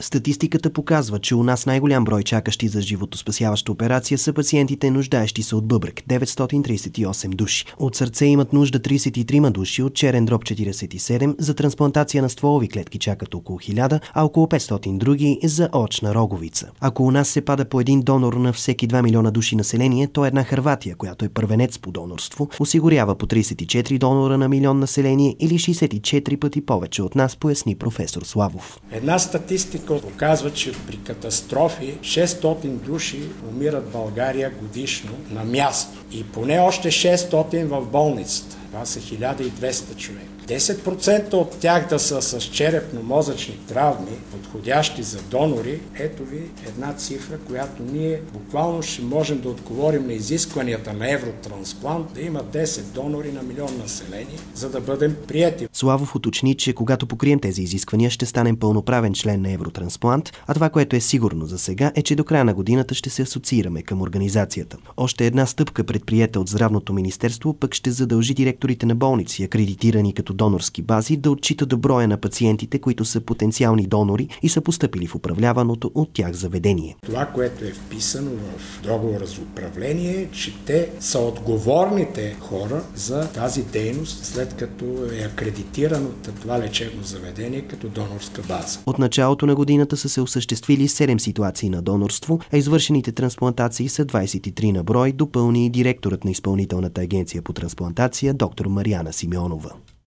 Статистиката показва, че у нас най-голям брой чакащи за животоспасяваща операция са пациентите, нуждаещи се от бъбрек – 938 души. От сърце имат нужда 33 души, от черен дроб 47, за трансплантация на стволови клетки чакат около 1000, а около 500 други за очна роговица. Ако у нас се пада по един донор на всеки 2 милиона души население, то една Хърватия, която е първенец по донорство, осигурява по 34 донора на милион население или 64 пъти повече от нас, поясни професор Славов. Една статистика показва, че при катастрофи 600 души умират в България годишно на място и поне още 600 в болницата. Това са 1200 човека. 10% от тях да са с черепно-мозъчни травми, подходящи за донори. Ето ви една цифра, която ние буквално ще можем да отговорим на изискванията на Евротрансплант, да има 10 донори на милион население, за да бъдем приети. Славов уточни, че когато покрием тези изисквания, ще станем пълноправен член на Евротрансплант, а това, което е сигурно за сега, е, че до края на годината ще се асоциираме към организацията. Още една стъпка, предприета от Здравното министерство, пък ще задължи директорите на болници, акредитирани като донорски бази, да отчитат броя на пациентите, които са потенциални донори и са постъпили в управляваното от тях заведение. Това, което е вписано в договора за управление, е, че те са отговорните хора за тази дейност, след като е акредитирано това лечебно заведение като донорска база. От началото на годината са се осъществили 7 ситуации на донорство, а извършените трансплантации са 23 на брой, допълни и директорът на Изпълнителната агенция по трансплантация доктор Мариана Симеонова.